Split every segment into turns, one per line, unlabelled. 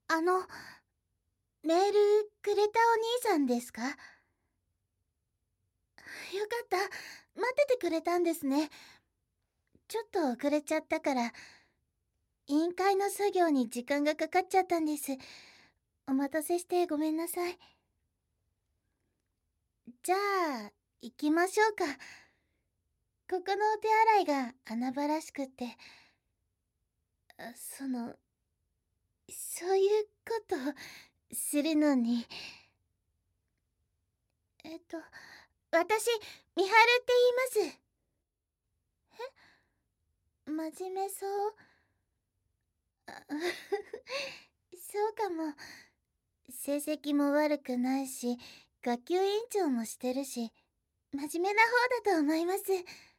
あの、メールくれたお兄さんですか？よかった。待っててくれたんですね。ちょっと遅れちゃったから、委員会の作業に時間がかかっちゃったんです。お待たせしてごめんなさい。じゃあ、行きましょうか。ここのお手洗いが穴場らしくって、その、そういうことするのに。私、美晴って言います。真面目そう。そうかも。成績も悪くないし、学級委員長もしてるし、真面目な方だと思います。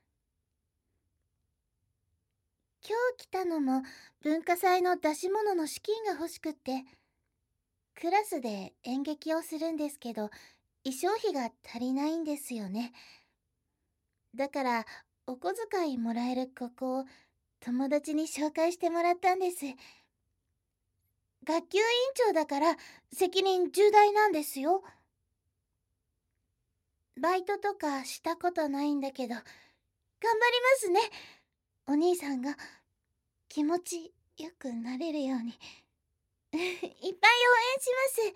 今日来たのも文化祭の出し物の資金が欲しくって、クラスで演劇をするんですけど、衣装費が足りないんですよね。だから、お小遣いもらえるここを友達に紹介してもらったんです。学級委員長だから責任重大なんですよ。バイトとかしたことないんだけど、頑張りますね。お兄さんが気持ちよくなれるように。いっぱい応援します。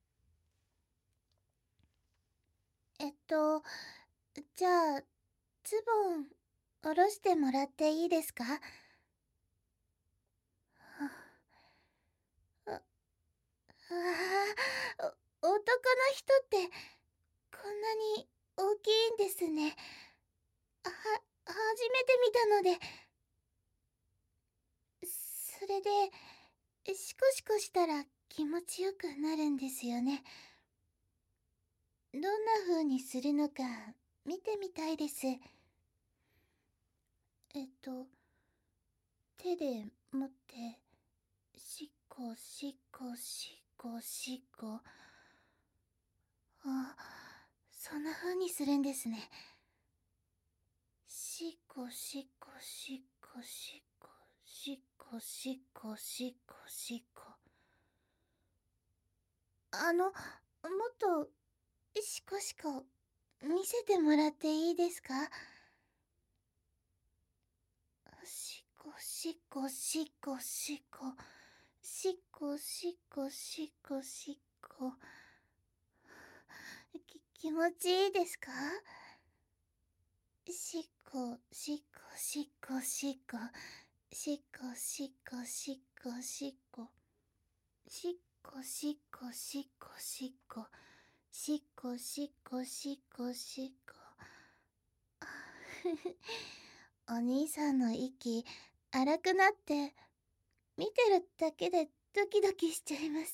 じゃあ、ズボン、下ろしてもらっていいですか？あ、男の人ってこんなに大きいんですね。初めて見たので、それで、シコシコしたら気持ちよくなるんですよね。どんな風にするのか見てみたいです。手で持って、しっこしっこしっこしっこ。あ、そんな風にするんですね。しっこしっこしっこしっこしっこしっこしっこしっこ。もっとしこしこ見せてもらっていいですか？しっこしっこしっこしっこしっこしっこしっこしっこ。気持ちいいですか？しっこしっこしっこしっこしっこしっこしっこしっこしっこしっこしっこしっこしっこしっこしっこしっこ。お兄さんの息荒くなって見てるだけでドキドキしちゃいます。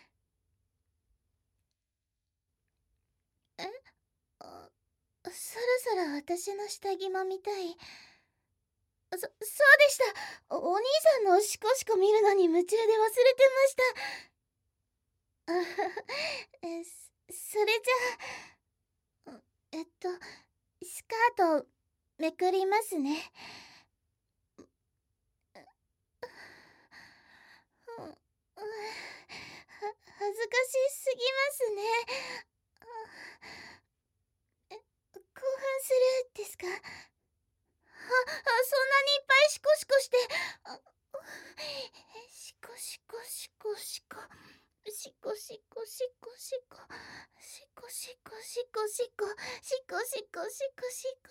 あ、そろそろ私の下着も見たい。そうでした。お兄さんのシコシコ見るのに夢中で忘れてました。それじゃあ、スカートめくりますね。恥ずかしすぎますね。興奮するですか？そんなにいっぱいシコシコして、あ、シコシコシコシコ、シコシコシコシコ、シコシコシコシコ、シコシコシコシコ。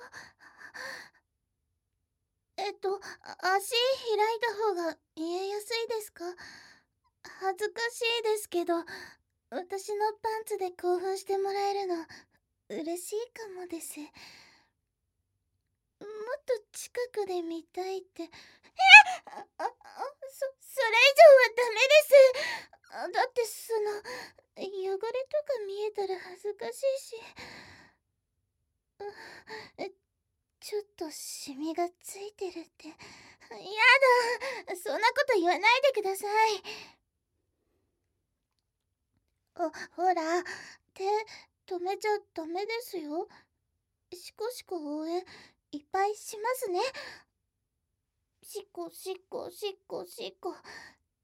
足開いた方が言えやすいですか？恥ずかしいですけど、私のパンツで興奮してもらえるの嬉しいかもです。もっと近くで見たいって。それ以上はダメです。だって汚れとか見えたら恥ずかしいし。えちょっとシミがついてるって。やだ、そんなこと言わないでください。ほら、手止めちゃダメですよ。シコシコ応援いっぱいしますね。しっこしっこしっこしっこ